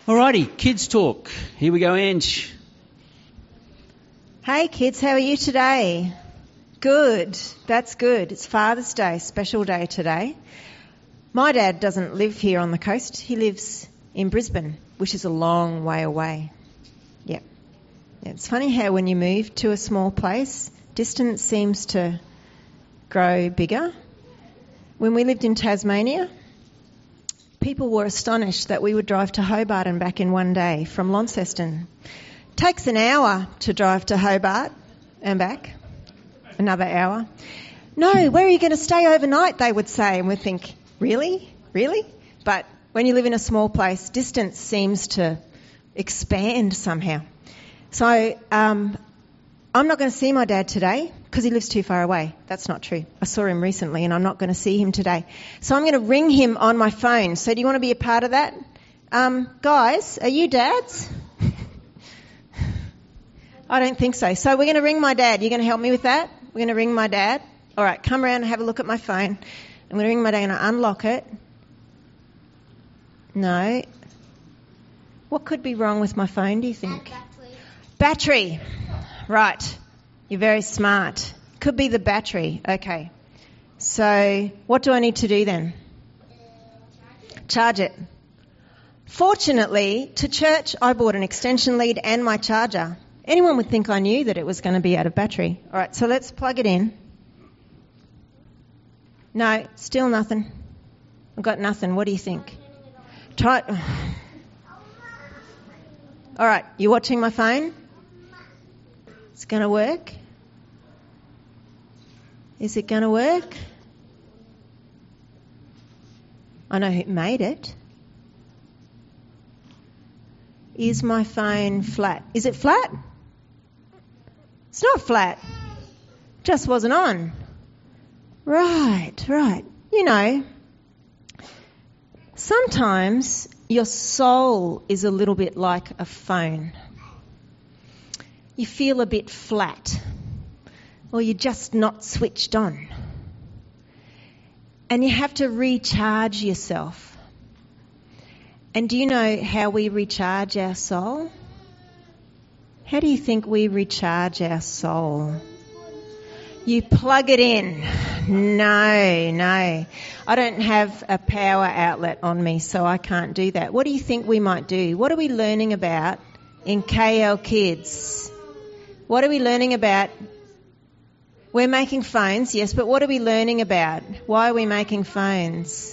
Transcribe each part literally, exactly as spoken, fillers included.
Alrighty, kids talk. Here we go, Ange. Hey kids, how are you today? Good, that's good. It's Father's Day, special day today. My dad doesn't live here on the coast. He lives in Brisbane, which is a long way away. Yep. Yeah, it's funny how when you move to a small place, distance seems to grow bigger. When we lived in Tasmania, people were astonished that we would drive to Hobart and back in one day from Launceston. Takes an hour to drive to Hobart and back. Another hour. No, where are you going to stay overnight, they would say. And we'd think, really? Really? But when you live in a small place, distance seems to expand somehow. So um, I'm not going to see my dad today because he lives too far away. That's not true. I saw him recently and I'm not going to see him today. So I'm going to ring him on my phone. So do you want to be a part of that? Um, guys, are you dads? I don't think so. So we're going to ring my dad. You're going to help me with that? We're going to ring my dad. All right, come around and have a look at my phone. I'm going to ring my dad and unlock it. No. What could be wrong with my phone, do you think? Battery. Battery. Right. You're very smart. Could be the battery. Okay. So what do I need to do then? Charge it. Fortunately, to church, I bought an extension lead and my charger. Anyone would think I knew that it was going to be out of battery. All right, so let's plug it in. No, still nothing. I've got nothing. What do you think? Try. All right, you watching my phone? It's going to work? Is it going to work? I know who made it. Is my phone flat? Is it flat? It's not flat. Just wasn't on. Right, right. You know, sometimes your soul is a little bit like a phone. You feel a bit flat, or you're just not switched on. And you have to recharge yourself. And do you know how we recharge our soul? How do you think we recharge our soul? You plug it in. No, no. I don't have a power outlet on me, so I can't do that. What do you think we might do? What are we learning about in K L Kids? What are we learning about? We're making phones, yes, but what are we learning about? Why are we making phones?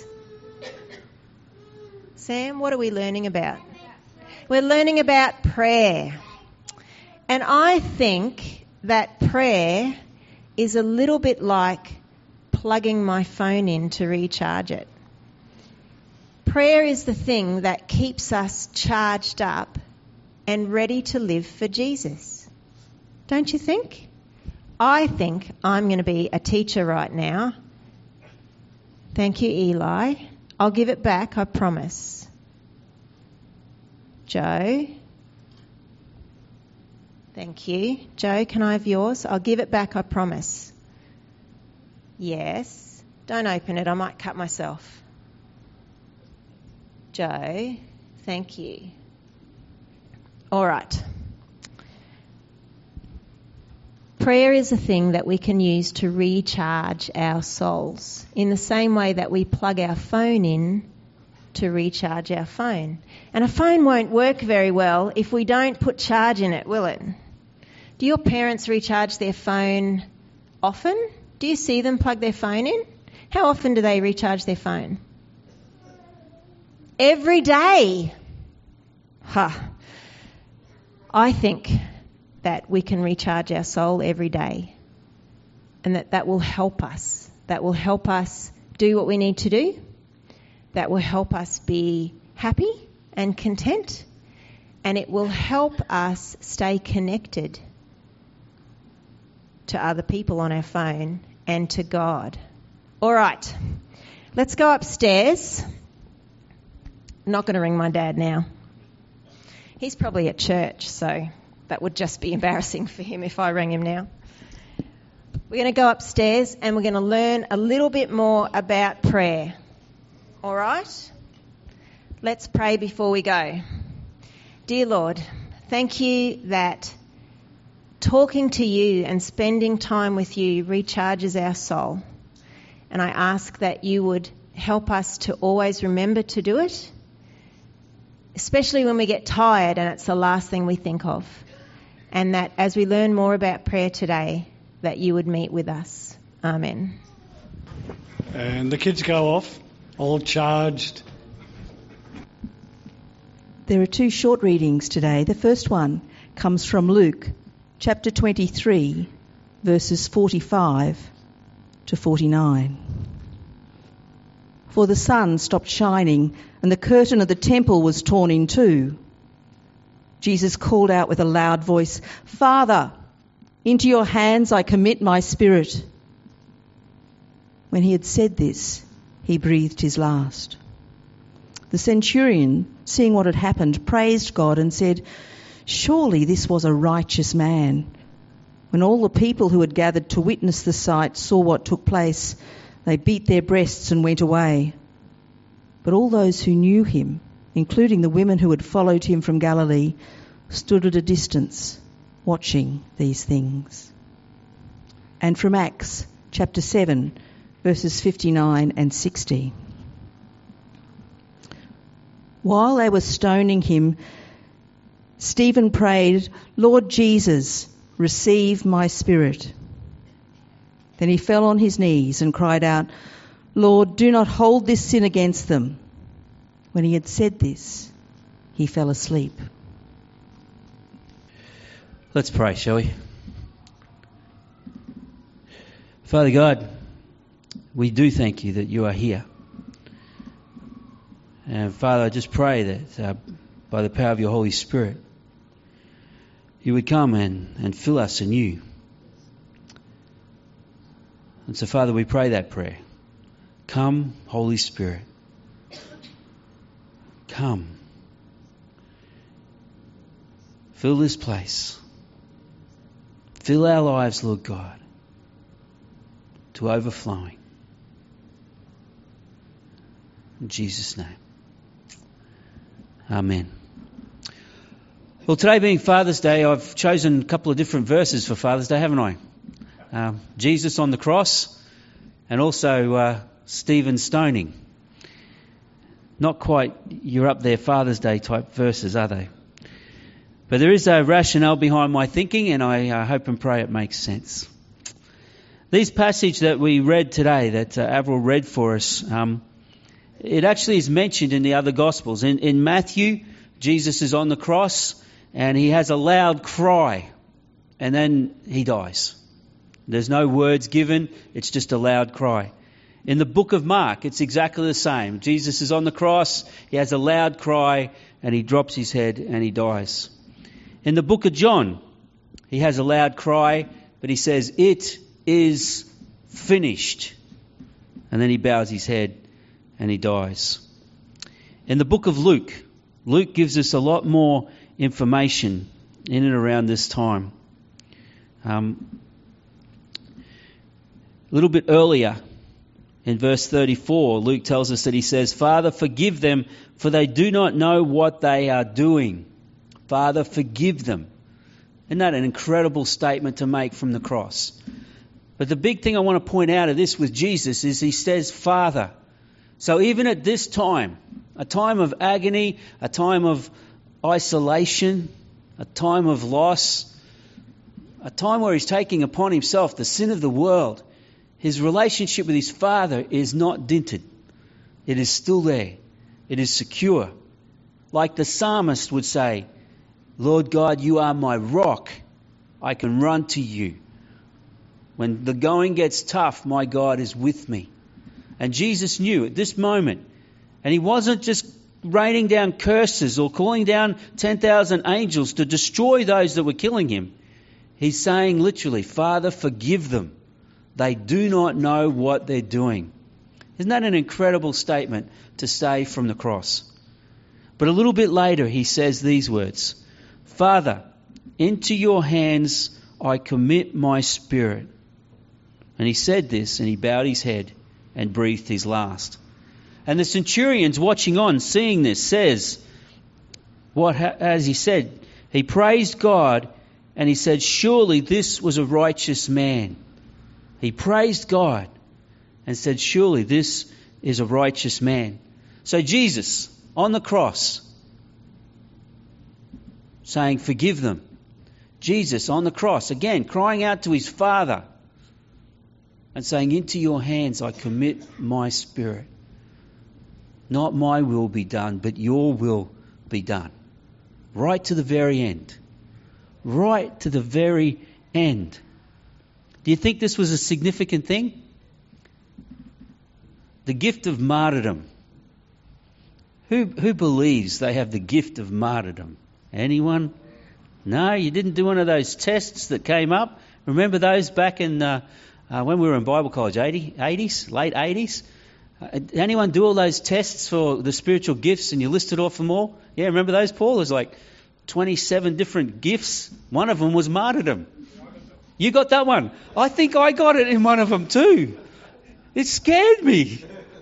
Sam, what are we learning about? We're learning about prayer. And I think that prayer is a little bit like plugging my phone in to recharge it. Prayer is the thing that keeps us charged up and ready to live for Jesus. Don't you think? I think I'm going to be a teacher right now. Thank you, Eli. I'll give it back, I promise. Joe. Thank you. Joe, can I have yours? I'll give it back, I promise. Yes. Don't open it, I might cut myself. Joe, thank you. All right. Prayer is a thing that we can use to recharge our souls in the same way that we plug our phone in to recharge our phone. And a phone won't work very well if we don't put charge in it, will it? Do your parents recharge their phone often? Do you see them plug their phone in? How often do they recharge their phone? Every day. Huh. I think that we can recharge our soul every day, and that that will help us. That will help us do what we need to do. That will help us be happy and content, and it will help us stay connected to other people on our phone and to God. All right, let's go upstairs. I'm not going to ring my dad now. He's probably at church, so that would just be embarrassing for him if I rang him now. We're going to go upstairs and we're going to learn a little bit more about prayer. All right? Let's pray before we go. Dear Lord, thank you that talking to you and spending time with you recharges our soul. And I ask that you would help us to always remember to do it, especially when we get tired and it's the last thing we think of. And that as we learn more about prayer today, that you would meet with us. Amen. And the kids go off, all charged. There are two short readings today. The first one comes from Luke, chapter twenty-three, verses forty-five to forty-nine. For the sun stopped shining, and the curtain of the temple was torn in two. Jesus called out with a loud voice, "Father, into your hands I commit my spirit." When he had said this, he breathed his last. The centurion, seeing what had happened, praised God and said, "Surely this was a righteous man." When all the people who had gathered to witness the sight saw what took place, they beat their breasts and went away. But all those who knew him, including the women who had followed him from Galilee, stood at a distance, watching these things. And from Acts chapter seven, verses fifty-nine and sixty. While they were stoning him, Stephen prayed, "Lord Jesus, receive my spirit." Then he fell on his knees and cried out, "Lord, do not hold this sin against them." When he had said this, he fell asleep. Let's pray, shall we? Father God, we do thank you that you are here. And Father, I just pray that uh, by the power of your Holy Spirit, you would come and, and fill us anew. And so, Father, we pray that prayer. Come, Holy Spirit. Come. Fill this place. Fill our lives, Lord God, to overflowing. In Jesus' name. Amen. Well, today being Father's Day, I've chosen a couple of different verses for Father's Day, haven't I? Um, Jesus on the cross and also uh, Stephen stoning. Not quite you're up there Father's Day type verses, are they? But there is a rationale behind my thinking, and I uh, hope and pray it makes sense. These passage that we read today, that uh, Avril read for us, um, it actually is mentioned in the other Gospels. In, in Matthew, Jesus is on the cross and he has a loud cry and then he dies. There's no words given, it's just a loud cry. In the book of Mark, it's exactly the same. Jesus is on the cross, he has a loud cry and he drops his head and he dies. In the book of John, he has a loud cry, but he says, "It is finished." And then he bows his head and he dies. In the book of Luke, Luke gives us a lot more information in and around this time. Um, a little bit earlier, in verse thirty-four, Luke tells us that he says, "Father, forgive them, for they do not know what they are doing." Father, forgive them. Isn't that an incredible statement to make from the cross? But the big thing I want to point out of this with Jesus is he says, Father. So even at this time, a time of agony, a time of isolation, a time of loss, a time where he's taking upon himself the sin of the world, his relationship with his Father is not dented. It is still there. It is secure. Like the psalmist would say, "Lord God, you are my rock. I can run to you. When the going gets tough, my God is with me." And Jesus knew at this moment, and he wasn't just raining down curses or calling down ten thousand angels to destroy those that were killing him. He's saying literally, Father, forgive them. They do not know what they're doing. Isn't that an incredible statement to say from the cross? But a little bit later, he says these words, Father, into your hands I commit my spirit. And he said this, and he bowed his head and breathed his last. And the centurion's watching on, seeing this, says, what, as he said, he praised God and he said, surely this was a righteous man. He praised God and said, surely this is a righteous man. So Jesus on the cross saying, forgive them. Jesus on the cross, again, crying out to his Father and saying, into your hands I commit my spirit. Not my will be done, but your will be done. Right to the very end. Right to the very end. Do you think this was a significant thing? The gift of martyrdom. Who, who believes they have the gift of martyrdom? Anyone? No, you didn't do one of those tests that came up. Remember those back in uh, uh, when we were in Bible college, eighties, late eighties? Uh, anyone do all those tests for the spiritual gifts and you listed off them all? Yeah, remember those, Paul? There's like twenty-seven different gifts. One of them was martyrdom. You got that one? I think I got it in one of them too. It scared me.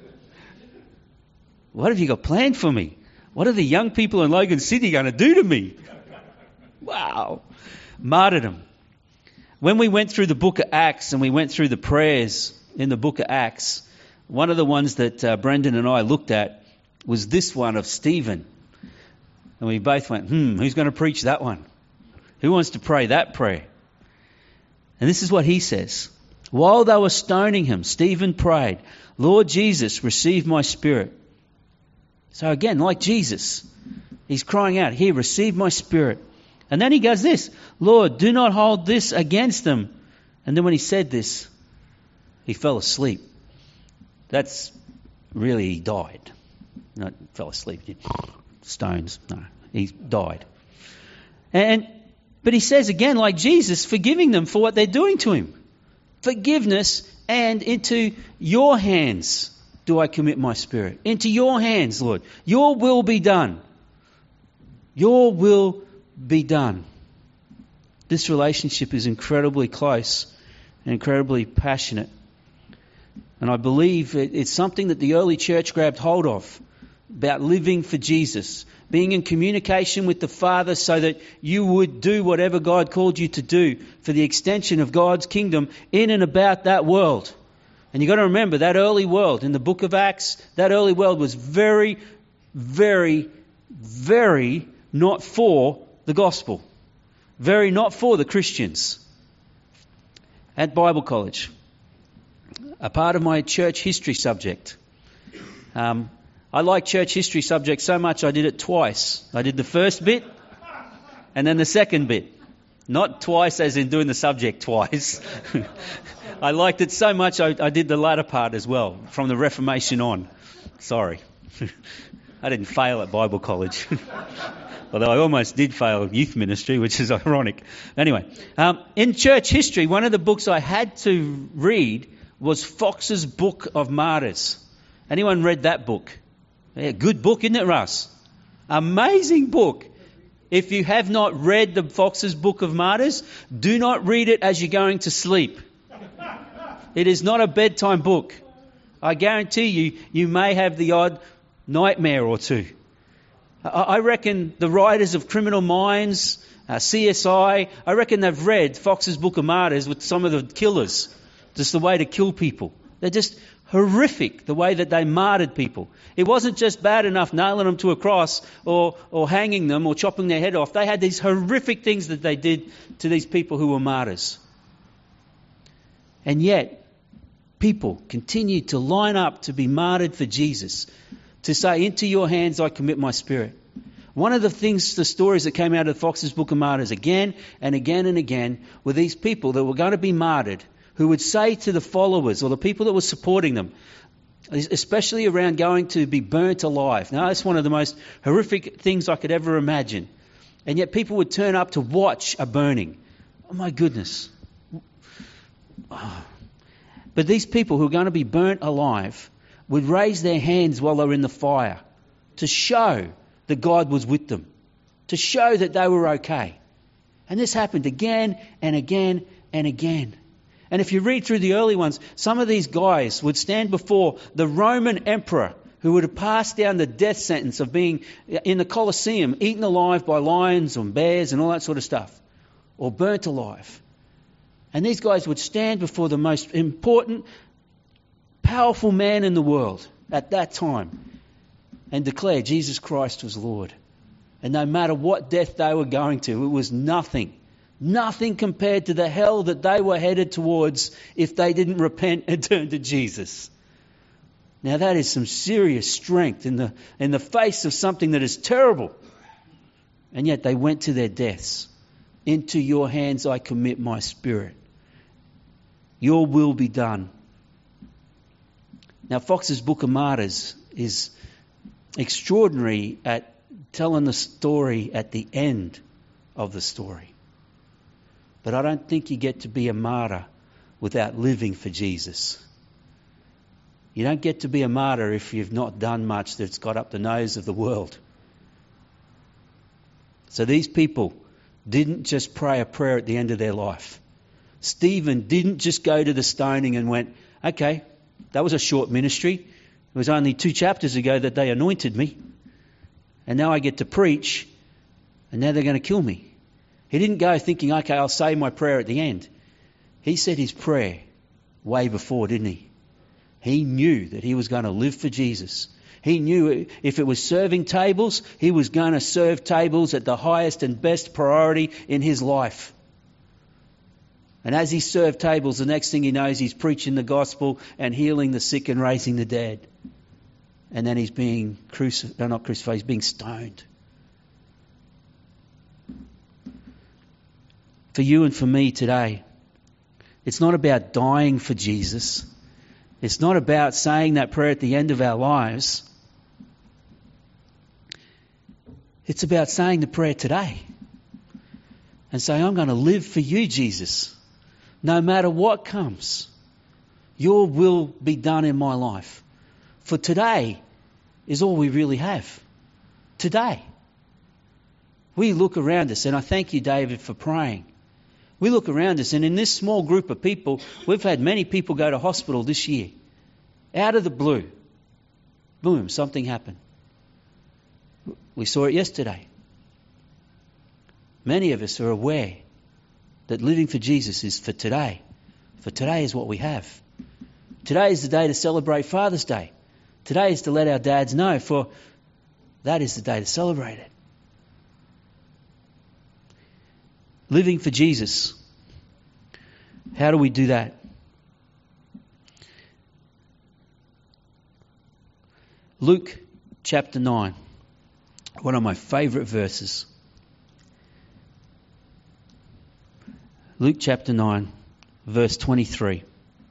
What have you got planned for me? What are the young people in Logan City going to do to me? Wow. Martyrdom. When we went through the book of Acts and we went through the prayers in the book of Acts, one of the ones that uh, Brendan and I looked at was this one of Stephen. And we both went, hmm, who's going to preach that one? Who wants to pray that prayer? And this is what he says. While they were stoning him, Stephen prayed, Lord Jesus, receive my spirit. So again, like Jesus, he's crying out, here, receive my spirit. And then he goes this, Lord, do not hold this against them. And then when he said this, he fell asleep. That's really, he died. Not fell asleep. Stones. No, he died. And but he says again, like Jesus, forgiving them for what they're doing to him. Forgiveness, and into your hands do I commit my spirit. Into your hands, Lord. Your will be done. Your will be done. This relationship is incredibly close and incredibly passionate. And I believe it, it's something that the early church grabbed hold of, about living for Jesus, being in communication with the Father so that you would do whatever God called you to do for the extension of God's kingdom in and about that world. And you've got to remember, that early world in the book of Acts, that early world was very, very, very not for the gospel. Very not for the Christians. At Bible college, a part of my church history subject. Um, I like church history subject so much I did it twice. I did the first bit and then the second bit. Not twice as in doing the subject twice. I liked it so much I, I did the latter part as well, from the Reformation on. Sorry. I didn't fail at Bible college. Although I almost did fail youth ministry, which is ironic. Anyway, um, in church history, one of the books I had to read was Fox's Book of Martyrs. Anyone read that book? Yeah, good book, isn't it, Russ? Amazing book. If you have not read the Fox's Book of Martyrs, do not read it as you're going to sleep. It is not a bedtime book. I guarantee you, you may have the odd nightmare or two. I reckon the writers of Criminal Minds, uh, C S I, I reckon they've read Fox's Book of Martyrs with some of the killers. Just the way to kill people. They're just horrific, the way that they martyred people. It wasn't just bad enough nailing them to a cross or, or hanging them or chopping their head off. They had these horrific things that they did to these people who were martyrs. And yet, people continued to line up to be martyred for Jesus. To say, into your hands I commit my spirit. One of the things, the stories that came out of Fox's Book of Martyrs again and again and again were these people that were going to be martyred who would say to the followers or the people that were supporting them, especially around going to be burnt alive. Now, that's one of the most horrific things I could ever imagine. And yet people would turn up to watch a burning. Oh my goodness. Oh. But these people who are going to be burnt alive would raise their hands while they were in the fire to show that God was with them, to show that they were okay. And this happened again and again and again. And if you read through the early ones, some of these guys would stand before the Roman emperor who would have passed down the death sentence of being in the Colosseum, eaten alive by lions and bears and all that sort of stuff, or burnt alive. And these guys would stand before the most important, powerful man in the world at that time and declare Jesus Christ was Lord. And no matter what death they were going to, it was nothing. Nothing compared to the hell that they were headed towards if they didn't repent and turn to Jesus. Now that is some serious strength in the, in the face of something that is terrible. And yet they went to their deaths. Into your hands I commit my spirit. Your will be done. Now Fox's Book of Martyrs is extraordinary at telling the story at the end of the story. But I don't think you get to be a martyr without living for Jesus. You don't get to be a martyr if you've not done much that's got up the nose of the world. So these people didn't just pray a prayer at the end of their life. Stephen didn't just go to the stoning and went, okay, that was a short ministry. It was only two chapters ago that they anointed me. And now I get to preach, and now they're going to kill me. He didn't go thinking, okay, I'll say my prayer at the end. He said his prayer way before, didn't he? He knew that he was going to live for Jesus. He knew if it was serving tables, he was going to serve tables at the highest and best priority in his life. And as he served tables, the next thing he knows, he's preaching the gospel and healing the sick and raising the dead. And then he's being crucified, no, not crucified, he's being stoned. For you and for me today, it's not about dying for Jesus. It's not about saying that prayer at the end of our lives. It's about saying the prayer today and saying, I'm going to live for you, Jesus. No matter what comes, your will be done in my life. For today is all we really have. Today. We look around us, and I thank you, David, for praying. We look around us, and in this small group of people, we've had many people go to hospital this year. Out of the blue. Boom, something happened. We saw it yesterday. Many of us are aware that living for Jesus is for today. For today is what we have. Today is the day to celebrate Father's Day. Today is to let our dads know, for that is the day to celebrate it. Living for Jesus. How do we do that? Luke chapter nine. One of my favourite verses. Luke chapter nine, verse twenty-three.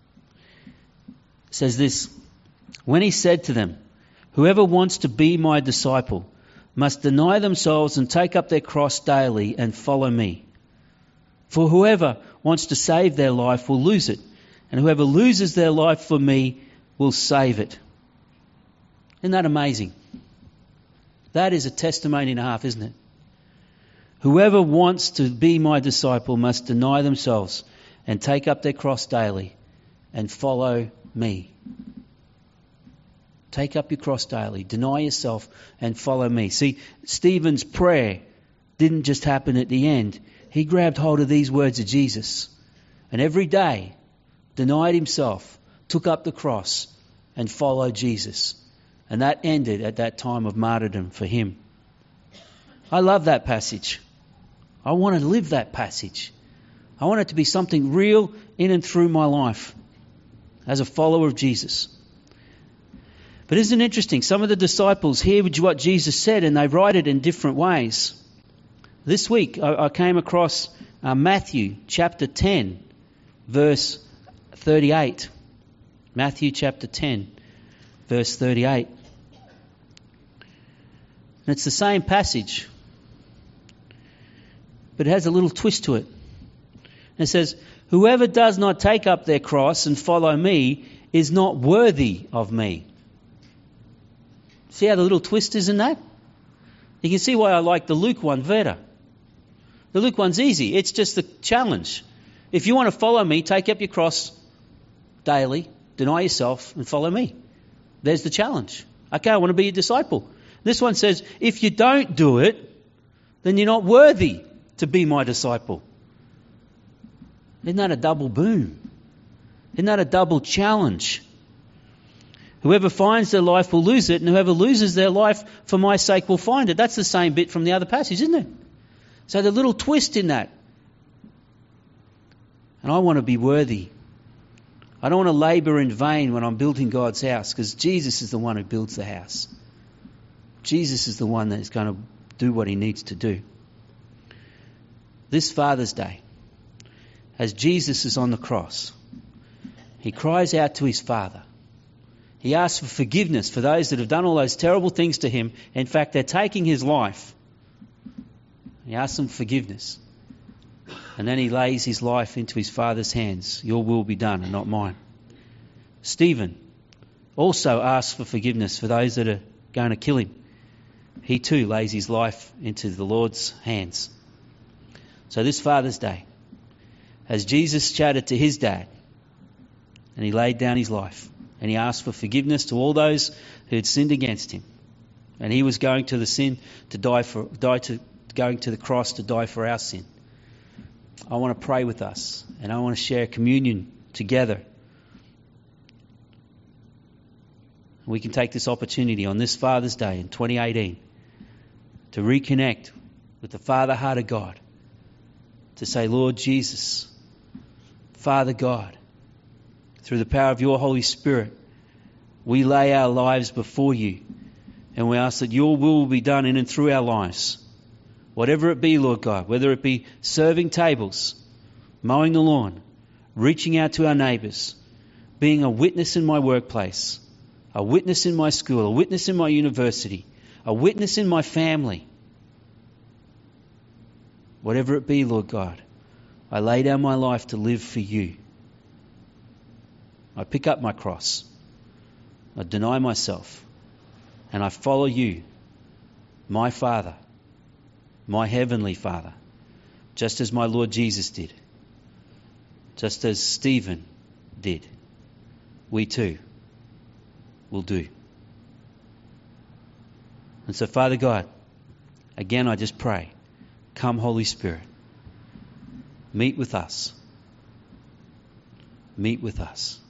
Says this, when he said to them, whoever wants to be my disciple must deny themselves and take up their cross daily and follow me. For whoever wants to save their life will lose it, and whoever loses their life for me will save it. Isn't that amazing? That is a testimony and a half, isn't it? Whoever wants to be my disciple must deny themselves and take up their cross daily and follow me. Take up your cross daily, deny yourself and follow me. See, Stephen's prayer didn't just happen at the end. He grabbed hold of these words of Jesus and every day denied himself, took up the cross and followed Jesus. And that ended at that time of martyrdom for him. I love that passage. I want to live that passage. I want it to be something real in and through my life as a follower of Jesus. But isn't it interesting? Some of the disciples hear what Jesus said and they write it in different ways. This week I, I came across uh, Matthew chapter ten, verse thirty-eight. Matthew chapter ten, verse thirty-eight. And it's the same passage, but it has a little twist to it. And it says, whoever does not take up their cross and follow me is not worthy of me. See how the little twist is in that? You can see why I like the Luke one better. The Luke one's easy. It's just the challenge. If you want to follow me, take up your cross daily, deny yourself and follow me. There's the challenge. Okay, I want to be a disciple. This one says, if you don't do it, then you're not worthy to be my disciple. Isn't that a double boom? Isn't that a double challenge? Whoever finds their life will lose it, and whoever loses their life for my sake will find it. That's the same bit from the other passage, isn't it? So the little twist in that. And I want to be worthy. I don't want to labour in vain when I'm building God's house, because Jesus is the one who builds the house. Jesus is the one that is going to do what he needs to do. This Father's Day, as Jesus is on the cross, he cries out to his Father. He asks for forgiveness for those that have done all those terrible things to him. In fact, they're taking his life. He asks them forgiveness. And then he lays his life into his Father's hands. Your will be done and not mine. Stephen also asks for forgiveness for those that are going to kill him. He too lays his life into the Lord's hands. So this Father's Day, as Jesus chatted to his dad, and he laid down his life, and he asked for forgiveness to all those who had sinned against him, and he was going to the sin to die for, die to going to the cross to die for our sin. I want to pray with us, and I want to share communion together. We can take this opportunity on this Father's Day in twenty eighteen to reconnect with the Father heart of God, to say, Lord Jesus, Father God, through the power of your Holy Spirit, we lay our lives before you, and we ask that your will will be done in and through our lives. Whatever it be, Lord God, whether it be serving tables, mowing the lawn, reaching out to our neighbours, being a witness in my workplace, a witness in my school, a witness in my university, a witness in my family. Whatever it be, Lord God, I lay down my life to live for you. I pick up my cross. I deny myself. And I follow you, my Father, my Heavenly Father, just as my Lord Jesus did, just as Stephen did. We too will do. And so, Father God, again I just pray, come Holy Spirit, meet with us. Meet with us.